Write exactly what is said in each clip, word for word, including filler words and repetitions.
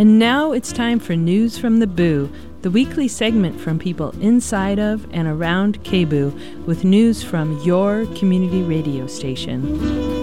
And now it's time for News from the Boo, the weekly segment from people inside of and around K B U with news from your community radio station.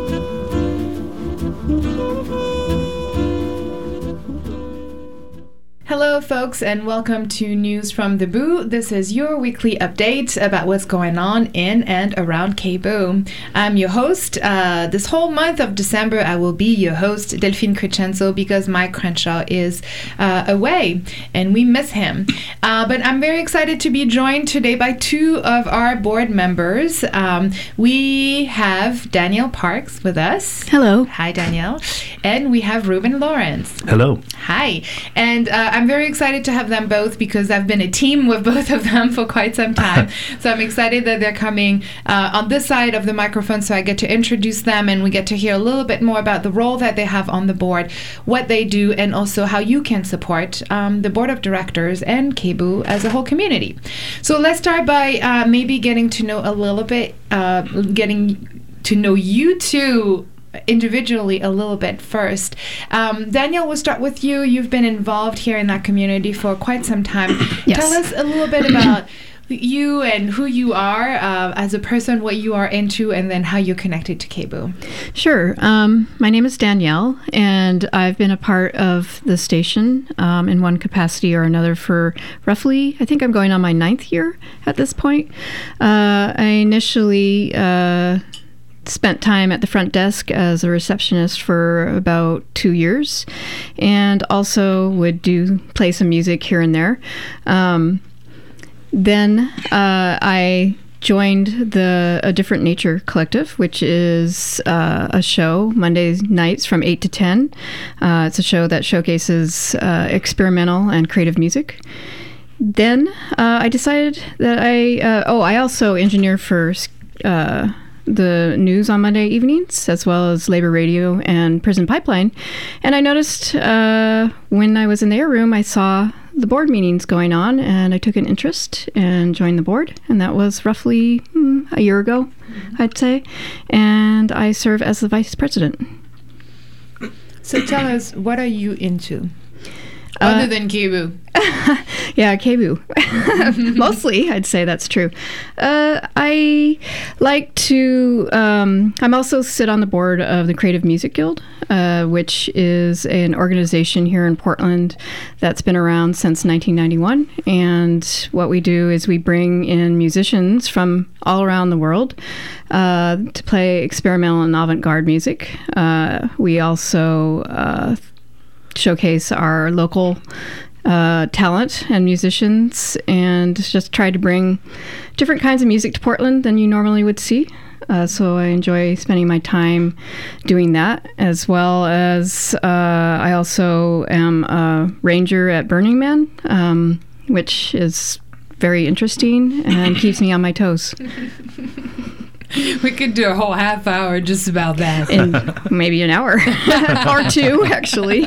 Hello, folks, and welcome to News from the Boo. This is your weekly update about what's going on in and around K B U. I'm your host. Uh, this whole month of December, I will be your host, Delphine Crescenzo, because Mike Crenshaw is uh, away, and we miss him. Uh, but I'm very excited to be joined today by two of our board members. Um, we have Danielle Parks with us. Hello. Hi, Danielle. And we have Ruben Lawrence. Hello. Hi. And uh, I'm very excited to have them both because I've been a team with both of them for quite some time. So I'm excited that they're coming uh, on this side of the microphone so I get to introduce them and we get to hear a little bit more about the role that they have on the board, what they do, and also how you can support um, the board of directors and K B U as a whole community. So let's start by uh, maybe getting to know a little bit, uh, getting to know you two individually a little bit first. Um, Danielle, we'll start with you. You've been involved here in that community for quite some time. Yes. Tell us a little bit about you and who you are uh, as a person, what you are into, and then how you're connected to K B U. Sure. Um, my name is Danielle, and I've been a part of the station um, in one capacity or another for roughly, I think I'm going on my ninth year at this point. Uh, I initially uh, spent time at the front desk as a receptionist for about two years and also would do play some music here and there. Um, then uh, I joined the A Different Nature Collective, which is uh, a show Monday nights from eight to ten. Uh, it's a show that showcases uh, experimental and creative music. Then uh, I decided that I, uh, oh, I also engineer for uh, the news on Monday evenings, as well as Labor Radio and Prison Pipeline. And I noticed uh, when I was in the air room, I saw the board meetings going on, and I took an interest and joined the board. And that was roughly hmm, a year ago, mm-hmm. I'd say. And I serve as the vice president. So tell us, what are you into? Other uh, than K B U. Yeah, K B U. Mostly, I'd say that's true. Uh, I like to, um, I'm also sit on the board of the Creative Music Guild, uh, which is an organization here in Portland that's been around since nineteen ninety-one. And what we do is we bring in musicians from all around the world uh, to play experimental and avant-garde music. Uh, we also uh, showcase our local uh, talent and musicians and just try to bring different kinds of music to Portland than you normally would see. Uh, so I enjoy spending my time doing that, as well as uh, I also am a ranger at Burning Man, um, which is very interesting and keeps me on my toes. We could do a whole half hour just about that. In maybe an hour or two, actually.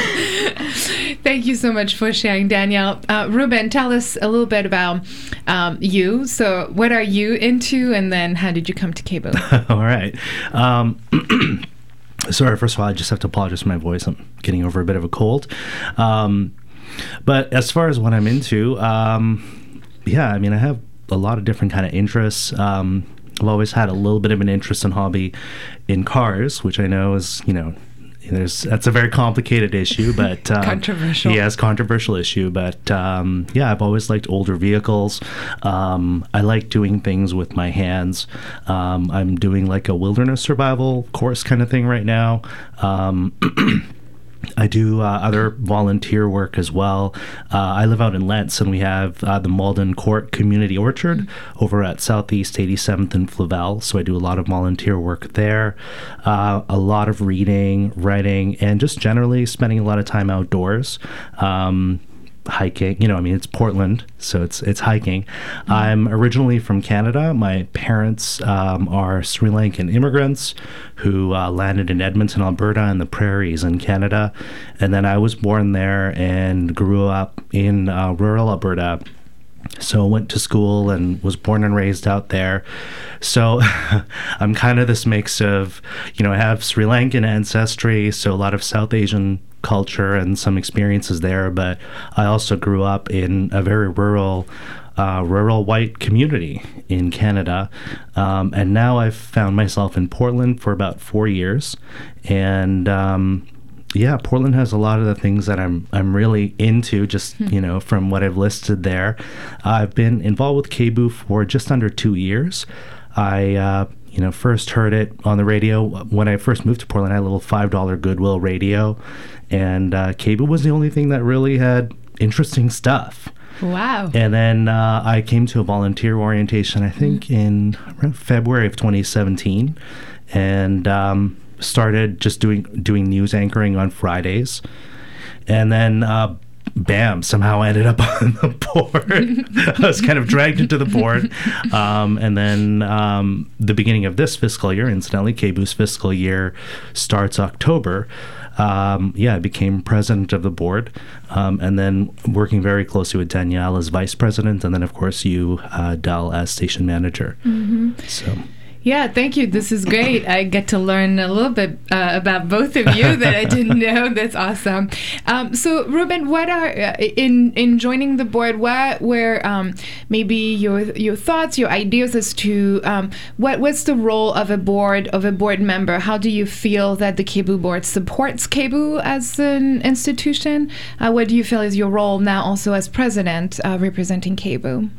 Thank you so much for sharing, Danielle. Uh, Ruben, tell us a little bit about um, you. So what are you into, and then how did you come to K B U? All right. Um, sorry, first of all, I just have to apologize for my voice. I'm getting over a bit of a cold. Um, but as far as what I'm into, um, yeah, I mean, I have a lot of different kind of interests. Um, I've always had a little bit of an interest and hobby in cars, which I know is, you know, there's that's a very complicated issue, but um, controversial. Yes, controversial issue. But um, yeah, I've always liked older vehicles. Um, I like doing things with my hands. Um, I'm doing like a wilderness survival course kind of thing right now. Um, I do uh, other volunteer work as well. Uh, I live out in Lentz, and we have uh, the Malden Court Community Orchard mm-hmm. over at Southeast eighty-seventh and Flavel, so I do a lot of volunteer work there. Uh, a lot of reading, writing, and just generally spending a lot of time outdoors. Um, hiking, you know, I mean, it's Portland, so it's it's hiking. Mm-hmm. I'm originally from Canada. My parents um, are Sri Lankan immigrants who uh, landed in Edmonton, Alberta, in the prairies in Canada. And then I was born there and grew up in uh, rural Alberta. So I went to school and was born and raised out there. So I'm kind of this mix of, you know, I have Sri Lankan ancestry, so a lot of South Asian culture and some experiences there, but I also grew up in a very rural Uh, rural white community in Canada. Um, and now I've found myself in Portland for about four years. And um, yeah, Portland has a lot of the things that I'm I'm really into, just, hmm. you know, from what I've listed there. I've been involved with K B O O for just under two years. I, uh, you know, first heard it on the radio. When I first moved to Portland, I had a little five dollar Goodwill radio. And uh, K B O O was the only thing that really had interesting stuff. Wow. And then uh, I came to a volunteer orientation, I think, mm-hmm. in around February of twenty seventeen, and um, started just doing doing news anchoring on Fridays. And then, uh, bam, somehow I ended up on the board. I was kind of dragged into the board. Um, and then um, the beginning of this fiscal year, incidentally, K B O O's fiscal year starts October. Um, yeah, I became president of the board, um, and then working very closely with Danielle as vice president, and then, of course, you, uh, Del, as station manager. Mm-hmm. So. Yeah, thank you. This is great. I get to learn a little bit uh, about both of you that I didn't know. That's awesome. Um, so, Ruben, what are uh, in in joining the board? What were um, maybe your your thoughts, your ideas as to um, what what's the role of a board of a board member? How do you feel that the K B O O board supports K B O O as an institution? Uh, what do you feel is your role now, also as president, uh, representing K B O O?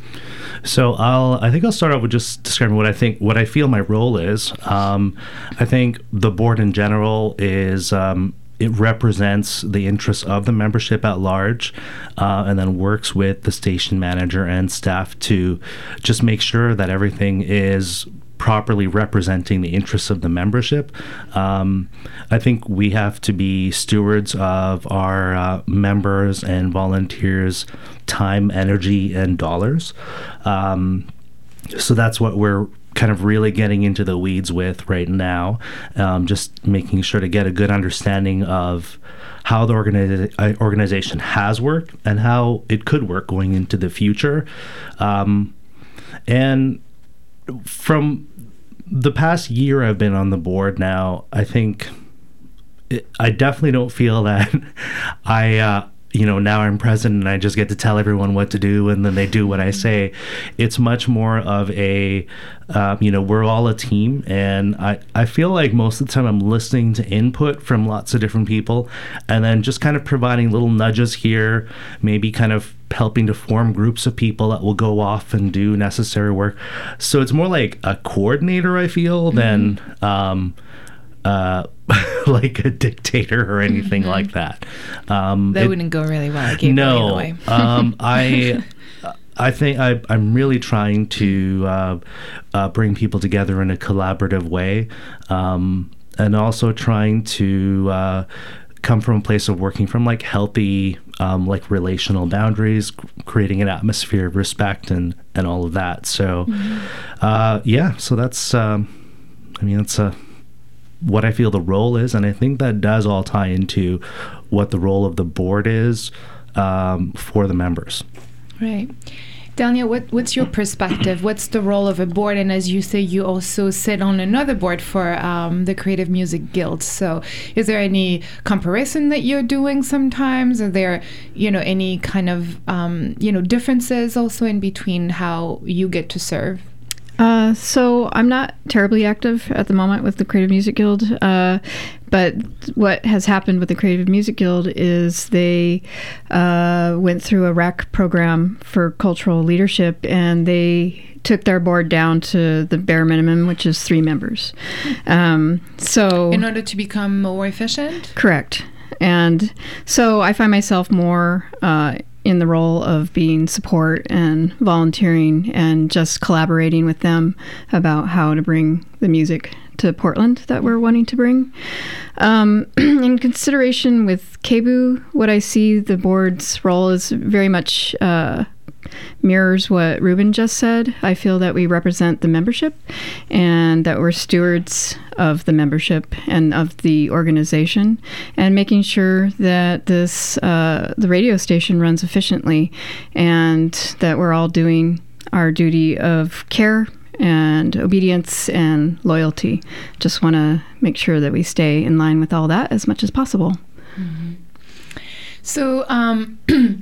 So I'll, I think I'll start off with just describing what I think, what I feel my role is. Um, I think the board in general is, um, it represents the interests of the membership at large, uh, and then works with the station manager and staff to just make sure that everything is properly representing the interests of the membership. Um, I think we have to be stewards of our uh, members and volunteers' time, energy, and dollars. Um, so that's what we're kind of really getting into the weeds with right now, um, just making sure to get a good understanding of how the organiza- organization has worked and how it could work going into the future. Um, and from the past year I've been on the board now, I think it, I definitely don't feel that I, uh, you know, now I'm president and I just get to tell everyone what to do and then they do what I say. It's much more of a, uh, you know, we're all a team, and I, I feel like most of the time I'm listening to input from lots of different people and then just kind of providing little nudges here, maybe kind of helping to form groups of people that will go off and do necessary work. So it's more like a coordinator, I feel, than mm-hmm. um, uh, like a dictator or anything mm-hmm. like that. Um, that it, wouldn't go really well. I gave no, it away. um, I. I think I, I'm really trying to uh, uh, bring people together in a collaborative way, um, and also trying to uh, come from a place of working from like healthy, um, like relational boundaries, creating an atmosphere of respect and, and all of that. So, mm-hmm. uh, yeah, so that's, um, I mean, that's uh, what I feel the role is. And I think that does all tie into what the role of the board is um, for the members. Right. Danielle, what, what's your perspective? What's the role of a board? And as you say, you also sit on another board for um, the Creative Music Guild. So is there any comparison that you're doing sometimes? Are there, you know, any kind of, um, you know, differences also in between how you get to serve? Uh, so I'm not terribly active at the moment with the Creative Music Guild, uh, but what has happened with the Creative Music Guild is they uh, went through a R A C program for cultural leadership, and they took their board down to the bare minimum, which is three members. Um, so in order to become more efficient? Correct. And so I find myself more uh, in the role of being support and volunteering and just collaborating with them about how to bring the music to Portland that we're wanting to bring. Um, in consideration with K B O O, what I see the board's role is very much uh, mirrors what Ruben just said. I feel that we represent the membership and that we're stewards of the membership and of the organization, and making sure that this uh, the radio station runs efficiently and that we're all doing our duty of care and obedience and loyalty. Just want to make sure that we stay in line with all that as much as possible. Mm-hmm. So um,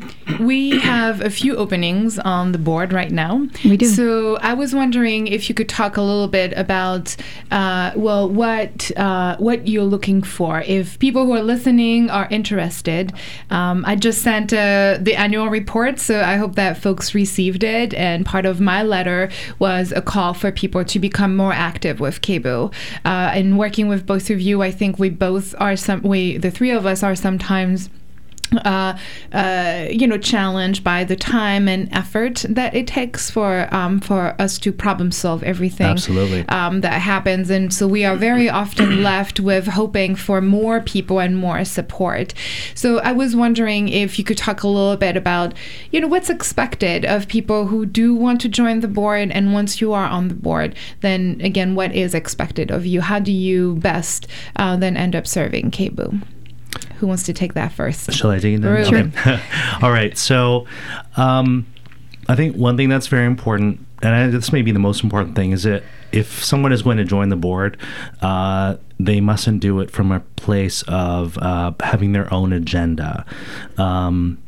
we have a few openings on the board right now. We do. So I was wondering if you could talk a little bit about, uh, well, what uh, what you're looking for. If people who are listening are interested, um, I just sent uh, the annual report, so I hope that folks received it. And part of my letter was a call for people to become more active with K B U. Uh, and working with both of you, I think we both are some. We the three of us are sometimes. Uh, uh, you know, challenged by the time and effort that it takes for um, for us to problem solve everything Absolutely. Um, that happens, and so we are very often left with hoping for more people and more support. So I was wondering if you could talk a little bit about, you know, what's expected of people who do want to join the board, and once you are on the board, then again, what is expected of you? How do you best uh, then end up serving K B U? Who wants to take that first? Shall I take it then? Sure. Okay. All right. So um, I think one thing that's very important, and I, this may be the most important thing, is that if someone is going to join the board, uh, they mustn't do it from a place of uh, having their own agenda. Um,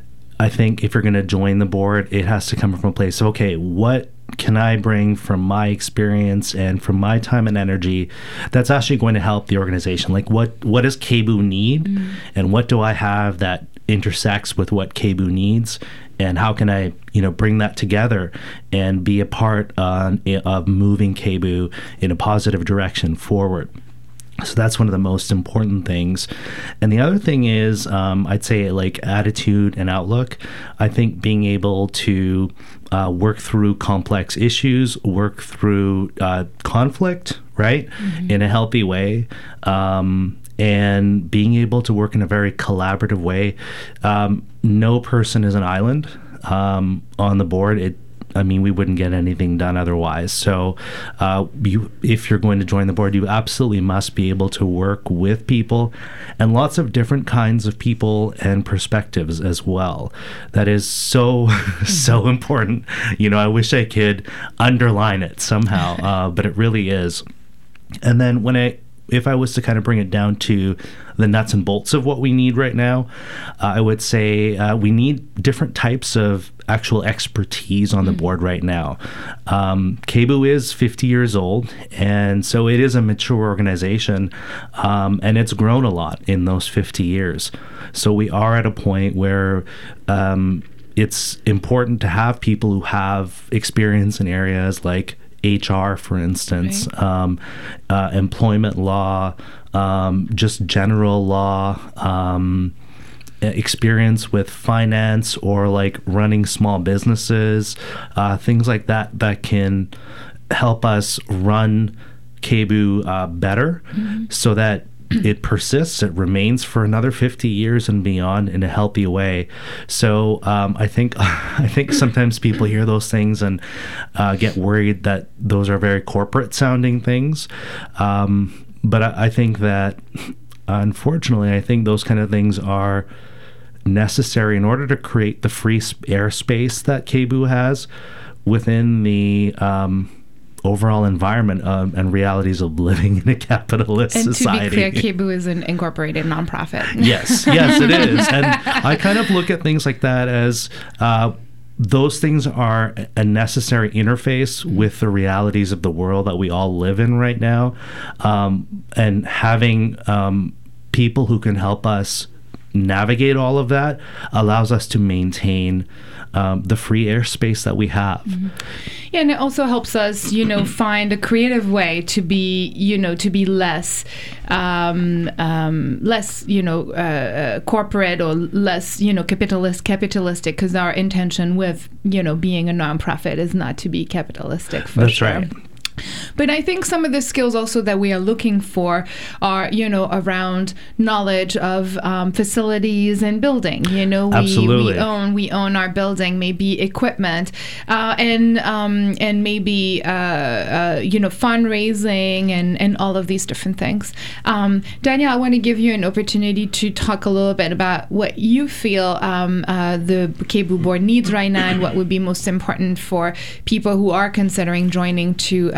I think if you're going to join the board, it has to come from a place of, okay, what can I bring from my experience and from my time and energy that's actually going to help the organization? Like, what what does K B U need, mm. and what do I have that intersects with what K B U needs, and how can I, you know, bring that together and be a part uh, of moving K B U in a positive direction forward? So that's one of the most important things. And the other thing is, um, I'd say, like, attitude and outlook. I think being able to uh, work through complex issues, work through uh, conflict, right, mm-hmm. in a healthy way, um, and being able to work in a very collaborative way. Um, no person is an island um, on the board. It I mean, we wouldn't get anything done otherwise. So uh, you, if you're going to join the board, you absolutely must be able to work with people, and lots of different kinds of people and perspectives as well. That is so, so important. You know, I wish I could underline it somehow, uh, but it really is. And then when I, if I was to kind of bring it down to the nuts and bolts of what we need right now, uh, I would say uh, we need different types of actual expertise on the mm. board right now. Um, K B U is fifty years old, and so it is a mature organization, um, and it's grown a lot in those fifty years. So we are at a point where um, it's important to have people who have experience in areas like H R, for instance, right. um, uh, employment law, um, just general law, um, experience with finance or like running small businesses, uh, things like that that can help us run K B U uh, better, mm-hmm. so that it persists, it remains for another fifty years and beyond in a healthy way. So um, I think I think sometimes people hear those things and uh, get worried that those are very corporate sounding things. Um, but I, I think that, unfortunately, I think those kind of things are necessary in order to create the free airspace that K B U has within the um, overall environment um, and realities of living in a capitalist and society. And to be clear, K B U is an incorporated nonprofit. Yes, yes, it is. And I kind of look at things like that as uh, those things are a necessary interface with the realities of the world that we all live in right now. Um, and having um, people who can help us navigate all of that allows us to maintain um, the free airspace that we have. Mm-hmm. Yeah, and it also helps us, you know, find a creative way to be, you know, to be less, um, um, less, you know, uh, corporate or less, you know, capitalist, capitalistic. Because our intention with, you know, being a nonprofit is not to be capitalistic. For That's sure. right. But I think some of the skills also that we are looking for are, you know, around knowledge of um, facilities and building. You know, we, Absolutely. we own we own our building, maybe equipment, uh, and um, and maybe uh, uh, you know, fundraising and, and all of these different things. Um, Danielle, I want to give you an opportunity to talk a little bit about what you feel um, uh, the K B U board needs right now, and what would be most important for people who are considering joining to uh,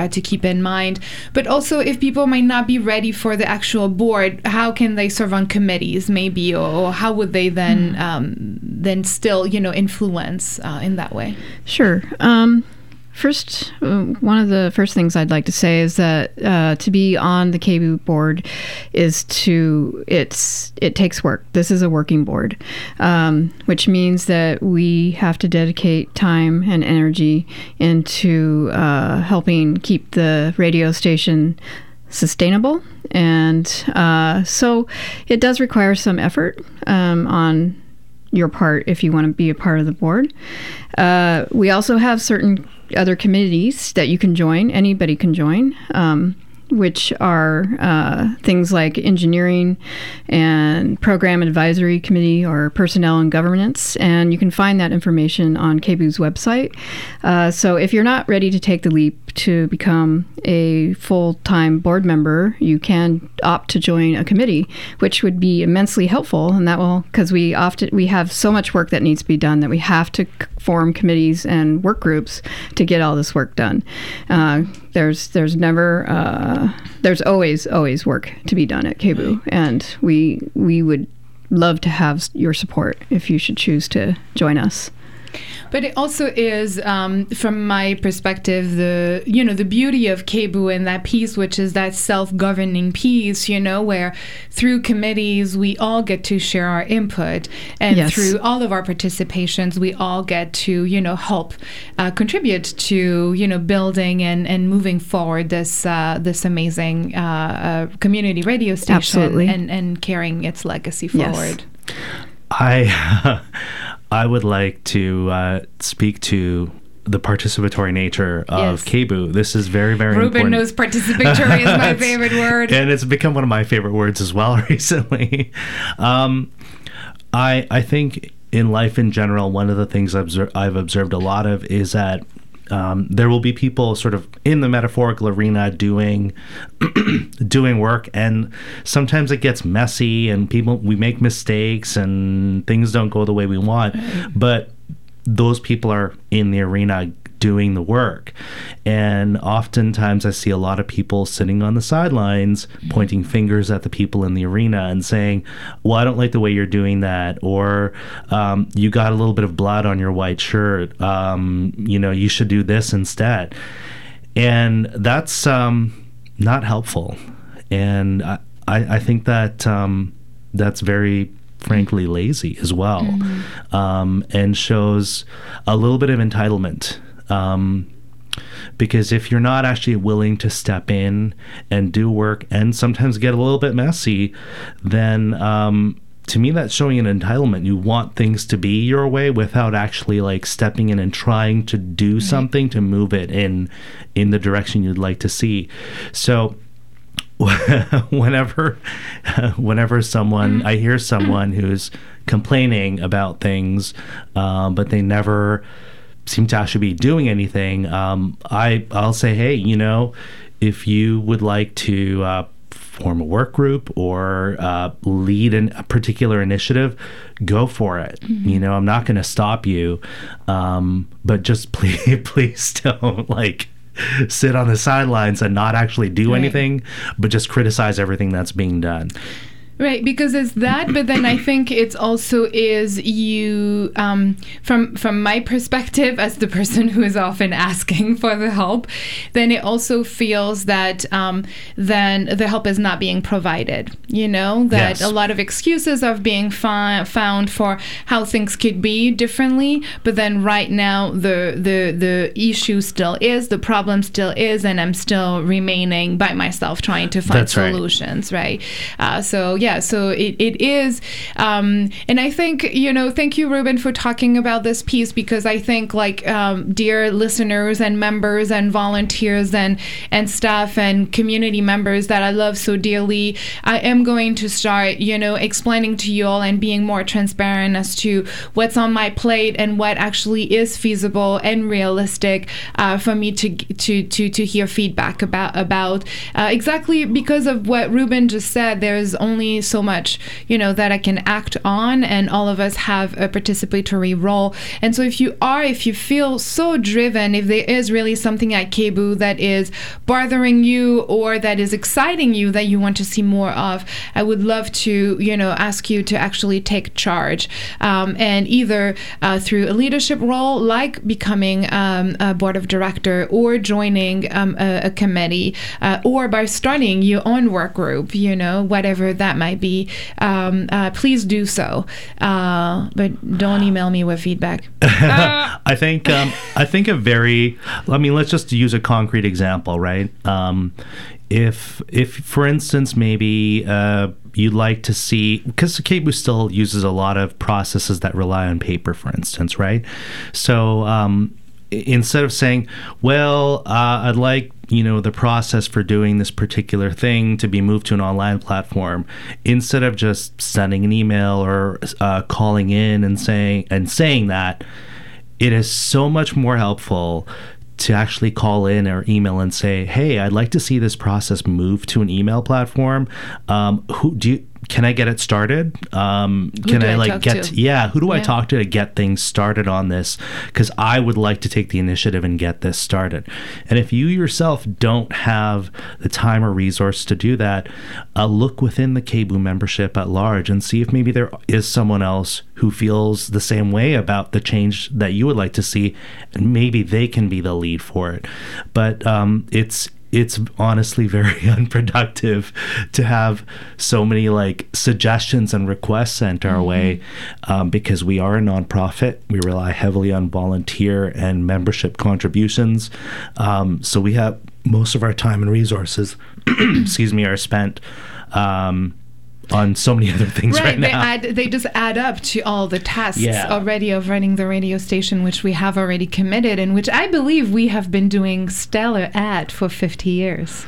to keep in mind. But also, if people might not be ready for the actual board, how can they serve on committees, maybe, or how would they then mm. um, then still, you know, influence uh, in that way? Sure. Um, First, uh, one of the first things I'd like to say is that uh, to be on the K B O board is to, it's it takes work. This is a working board, um, which means that we have to dedicate time and energy into uh, helping keep the radio station sustainable. And uh, so it does require some effort um, on your part if you want to be a part of the board. Uh, we also have certain other committees that you can join. Anybody can join, um, which are uh, things like engineering and program advisory committee or personnel and governance. And you can find that information on K B O's website. Uh, so if you're not ready to take the leap to become a full-time board member, you can opt to join a committee, which would be immensely helpful. And that will, because we often we have so much work that needs to be done that we have to form committees and work groups to get all this work done. Uh, there's there's never uh, there's always always work to be done at K B O, and we we would love to have your support if you should choose to join us. But it also is, um, from my perspective, the you know the beauty of K B O and that piece, which is that self-governing piece, you know, where through committees we all get to share our input, and yes. through all of our participations we all get to you know help uh, contribute to you know building and, and moving forward this uh, this amazing uh, uh, community radio station. Absolutely. and and carrying its legacy forward. Yes. I. I would like to uh, speak to the participatory nature of yes. K B O. This is very, very Ruben important. knows participatory is my favorite word. And it's become one of my favorite words as well recently. Um, I I think in life in general, one of the things I've, obser- I've observed a lot of is that Um, there will be people sort of in the metaphorical arena doing doing work, and sometimes it gets messy and people we make mistakes and things don't go the way we want, but those people are in the arena doing the work. And oftentimes I see a lot of people sitting on the sidelines pointing fingers at the people in the arena and saying, well, I don't like the way you're doing that, or um, you got a little bit of blood on your white shirt, um, you know, you should do this instead. And that's um, not helpful. And I, I, I think that um, that's very frankly lazy as well, mm-hmm. um, and shows a little bit of entitlement. Um, because if you're not actually willing to step in and do work and sometimes get a little bit messy, then um, to me that's showing an entitlement. You want things to be your way without actually like stepping in and trying to do right. something to move it in in the direction you'd like to see. So whenever whenever someone I hear someone who's complaining about things, um, but they never seem to actually be doing anything, um, I, I'll say, hey, you know, if you would like to uh, form a work group or uh, lead an, a particular initiative, go for it. Mm-hmm. You know, I'm not going to stop you, um, but just please, please don't like sit on the sidelines and not actually do right. anything, but just criticize everything that's being done. Right, because it's that, but then I think it's also is you, um, from from my perspective as the person who is often asking for the help, then it also feels that um, then the help is not being provided, you know, that yes. a lot of excuses are being fi- found for how things could be differently, but then right now the, the, the issue still is, the problem still is, and I'm still remaining by myself trying to find That's solutions, right? right? Uh, so, yeah. Yeah, so it, it is, um, and I think, you know, thank you, Ruben, for talking about this piece, because I think, like, um, dear listeners and members and volunteers and, and staff and community members that I love so dearly, I am going to start, you know, explaining to you all and being more transparent as to what's on my plate and what actually is feasible and realistic uh, for me to to to to hear feedback about, about uh, exactly because of what Ruben just said. There's only only so much, you know, that I can act on, and all of us have a participatory role. And so if you are, if you feel so driven, if there is really something at K B U that is bothering you or that is exciting you that you want to see more of, I would love to, you know, ask you to actually take charge, um, and either uh, through a leadership role, like becoming um, a board of director, or joining um, a, a committee, uh, or by starting your own work group, you know, whatever that might be. Um, uh, please do so, uh, but don't email me with feedback. I think um, I think a very, I mean, let's just use a concrete example, right? Um, if if for instance maybe uh, you'd like to see, because K B U still uses a lot of processes that rely on paper, for instance, right? So um, instead of saying, well, uh, I'd like, you know, the process for doing this particular thing to be moved to an online platform, instead of just sending an email or uh, calling in and saying and saying that, it is so much more helpful to actually call in or email and say, hey, I'd like to see this process move to an email platform. Um, who do you, can I get it started? Um, Who can do I I like talk get, to? yeah, who do Yeah. I talk to to get things started on this? Because I would like to take the initiative and get this started. And if you yourself don't have the time or resource to do that, uh, look within the K B U membership at large and see if maybe there is someone else who feels the same way about the change that you would like to see, and maybe they can be the lead for it. But um, it's it's honestly very unproductive to have so many like suggestions and requests sent our mm-hmm. way, um, because we are a nonprofit. We rely heavily on volunteer and membership contributions. Um, so we have most of our time and resources, excuse me, are spent um, on so many other things right, right now. They, add, they just add up to all the tasks Yeah. already of running the radio station, which we have already committed, and which I believe we have been doing stellar at for fifty years.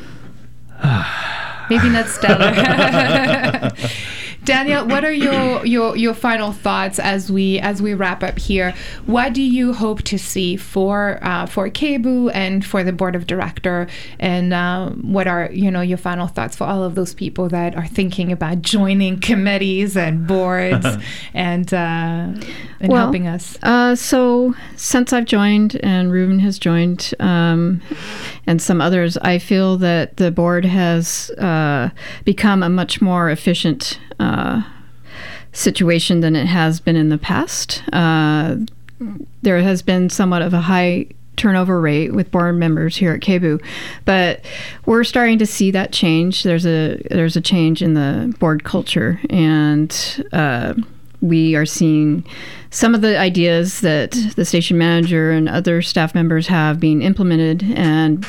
Maybe not stellar. Daniel, what are your, your your final thoughts as we as we wrap up here? What do you hope to see for uh, for K B U and for the board of director? And uh, what are you know your final thoughts for all of those people that are thinking about joining committees and boards and uh, and well, helping us? Uh, so since I've joined and Ruben has joined, um, and some others, I feel that the board has uh, become a much more efficient Uh, situation than it has been in the past. Uh, there has been somewhat of a high turnover rate with board members here at K B U, but we're starting to see that change. There's a there's a change in the board culture, and uh, we are seeing some of the ideas that the station manager and other staff members have being implemented, and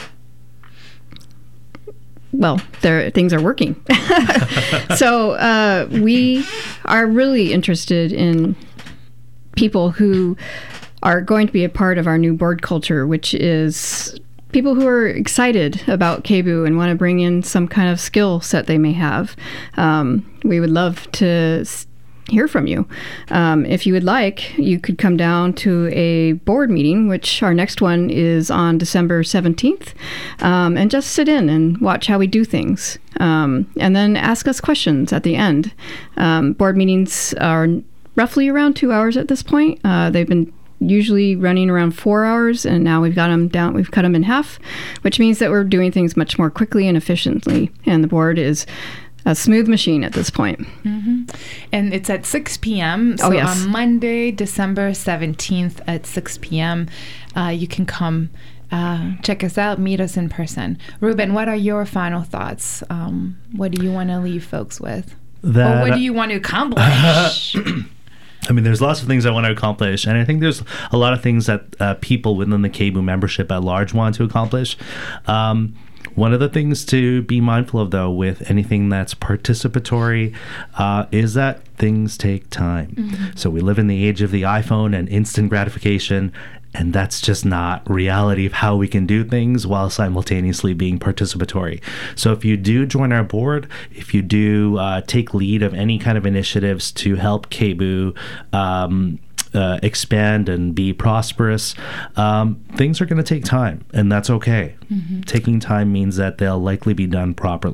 well, there things are working. So uh, we are really interested in people who are going to be a part of our new board culture, which is people who are excited about K B U and want to bring in some kind of skill set they may have. Um, we would love to s- hear from you. Um, if you would like, you could come down to a board meeting, which our next one is on December seventeenth, um, and just sit in and watch how we do things. Um, and then ask us questions at the end. Um, board meetings are roughly around two hours at this point. Uh, they've been usually running around four hours, and now we've got them down, we've cut them in half, which means that we're doing things much more quickly and efficiently. And the board is a smooth machine at this point. Mm-hmm. And it's at six p.m. So oh, yes. on Monday, December seventeenth at six p.m., uh, you can come uh, check us out, meet us in person. Ruben, what are your final thoughts? Um, what do you want to leave folks with? That, or what do you want to accomplish? I mean, there's lots of things I want to accomplish, and I think there's a lot of things that uh, people within the K B U membership at large want to accomplish. Um, One of the things to be mindful of, though, with anything that's participatory, uh, is that things take time. Mm-hmm. So we live in the age of the iPhone and instant gratification, and that's just not reality of how we can do things while simultaneously being participatory. So if you do join our board, if you do uh, take lead of any kind of initiatives to help K B U um, Uh, expand and be prosperous, um, things are going to take time, and that's okay. Mm-hmm. Taking time means that they'll likely be done properly.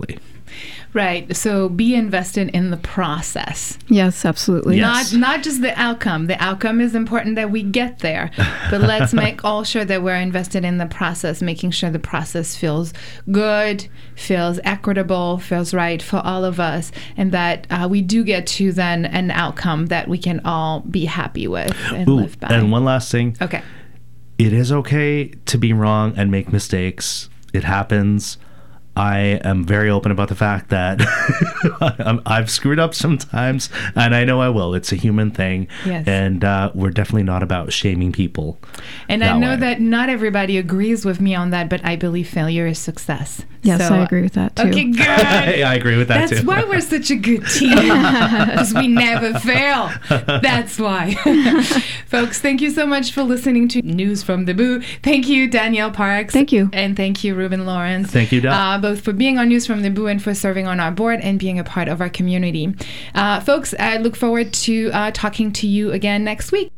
Right. So be invested in the process. Yes, absolutely. Yes. Not not just the outcome. The outcome is important that we get there, but let's make all sure that we're invested in the process, making sure the process feels good, feels equitable, feels right for all of us, and that uh, we do get to then an outcome that we can all be happy with and Ooh, live by. and one last thing. Okay. It is okay to be wrong and make mistakes. It happens. I am very open about the fact that I'm, I've screwed up sometimes, and I know I will. It's a human thing, Yes. and uh, we're definitely not about shaming people. And that I know way. that not everybody agrees with me on that, but I believe failure is success. Yes, So- I agree with that too. Okay, good. I agree with that That's too. why we're such a good team, because we never fail. That's why. Folks, thank you so much for listening to News from the Boo. Thank you, Danielle Parks. Thank you. And thank you, Ruben Lawrence. Thank you, Del. Uh, both for being on News from the Boo and for serving on our board and being a part of our community. Uh, folks, I look forward to uh, talking to you again next week.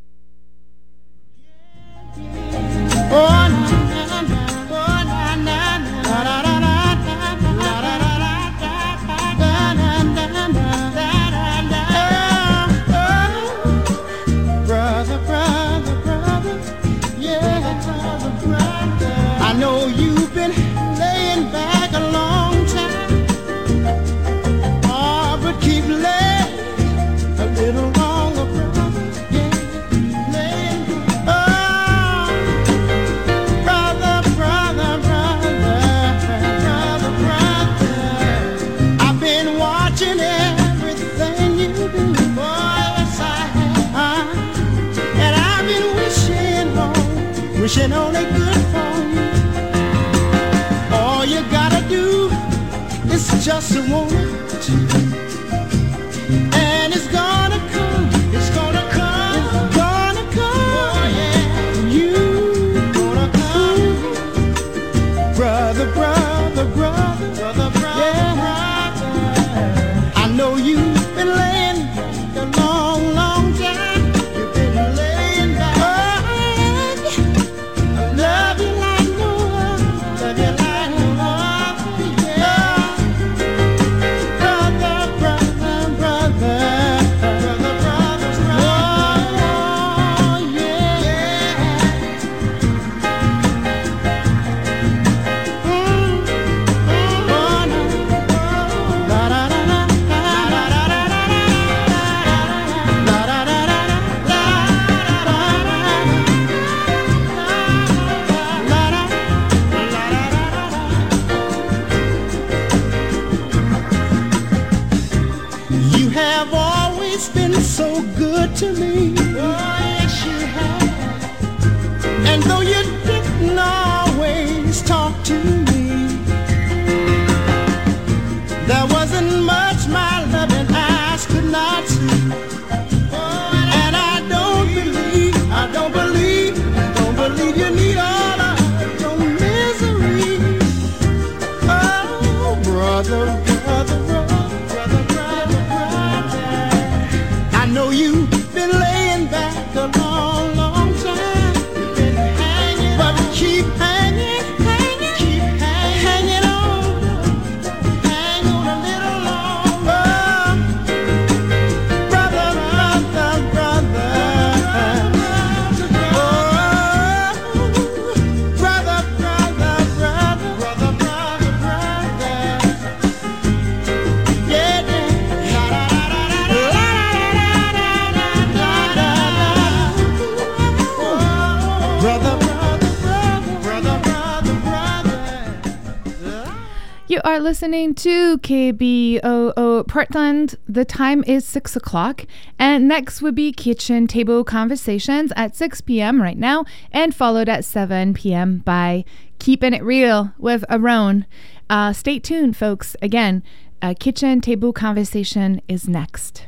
Brother, brother, brother, yeah, brother, brother. I know you've been laying back a long time. Oh, but keep laying a little longer, brother. Yeah, laying. Oh, brother, brother, brother, brother, brother. I've been watching everything you do. Boy, yes, I have. And I've been wishing on, wishing only good for you. All you gotta do is just want it, and it's gonna come. It's gonna come. It's gonna come. Oh yeah, you gonna come, brother, brother, brother, brother, brother, yeah, brother. I know you've been laying back a long, long time. You've been laying back. Oh, I love you like no other. Love you like no other. Yeah. Brother, brother, brother. Brother, brother, brother. Oh, yeah. Mm, mm, oh, no. La, da, da, da, la, da, da, da, da, la, da, da, da, da, la, da, da. You have always been so good to me. Oh, yes, you have. And though you didn't always talk to me, there wasn't much my loving eyes could not see. And I don't believe, I don't believe, I don't believe you need all of your misery. Oh, brother, brother, brother, brother, brother, brother. I know you've been laying back a long, long time. You've been hanging, but keep hanging, hanging, keep hanging, hanging on, hang on a little longer, brother, brother, brother. Oh, brother, brother, brother, brother, brother, brother. Yeah, yeah. La, da, da, da, da, la, da, da, da, da, da, da. Oh, brother, brother, brother, brother, brother, brother. You are listening to K B O O Portland. The time is six o'clock, and next would be Kitchen Table Conversations at six p.m. right now, and followed at seven p.m. by Keeping It Real with Aaron. Uh, stay tuned, folks. Again, uh, Kitchen Table Conversation is next.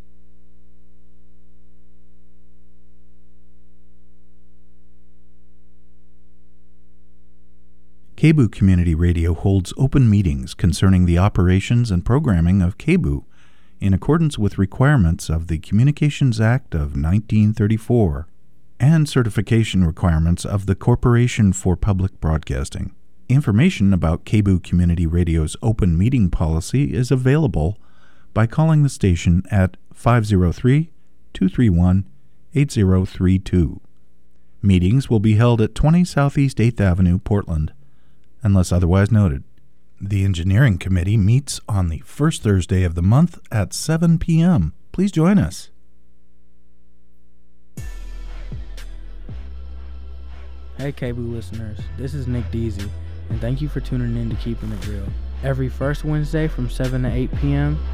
K B O O Community Radio holds open meetings concerning the operations and programming of K B O O in accordance with requirements of the Communications Act of nineteen thirty-four and certification requirements of the Corporation for Public Broadcasting. Information about K B O O Community Radio's open meeting policy is available by calling the station at five oh three, two three one, eight oh three two. Meetings will be held at twenty Southeast eighth Avenue, Portland, unless otherwise noted. The Engineering Committee meets on the first Thursday of the month at seven p.m. Please join us. Hey K B O O listeners, this is Nick Deasy, and thank you for tuning in to Keeping It Real. Every first Wednesday from seven to eight p.m.,